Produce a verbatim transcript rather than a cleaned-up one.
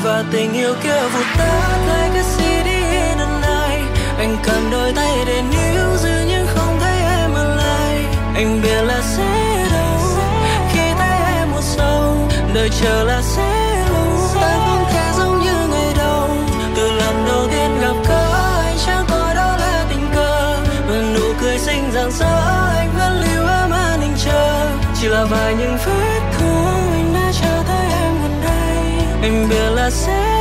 và tình yêu kia vụt tắt lại cái xê đê lần này. Anh cầm đôi tay để níu giữ nhưng không thấy em ở lại. Anh biết là sẽ đâu khi thấy em một sâu, đợi chờ là sẽ lâu. Ta không thể giống như ngày đầu, từ lần đầu tiên gặp gỡ anh chẳng coi đó là tình cờ. Và nụ cười xinh rạng rỡ anh vẫn lưu ở màn hình chờ, chỉ là vài những vết thương anh đã chờ thấy em gần đây. Anh biết là sẽ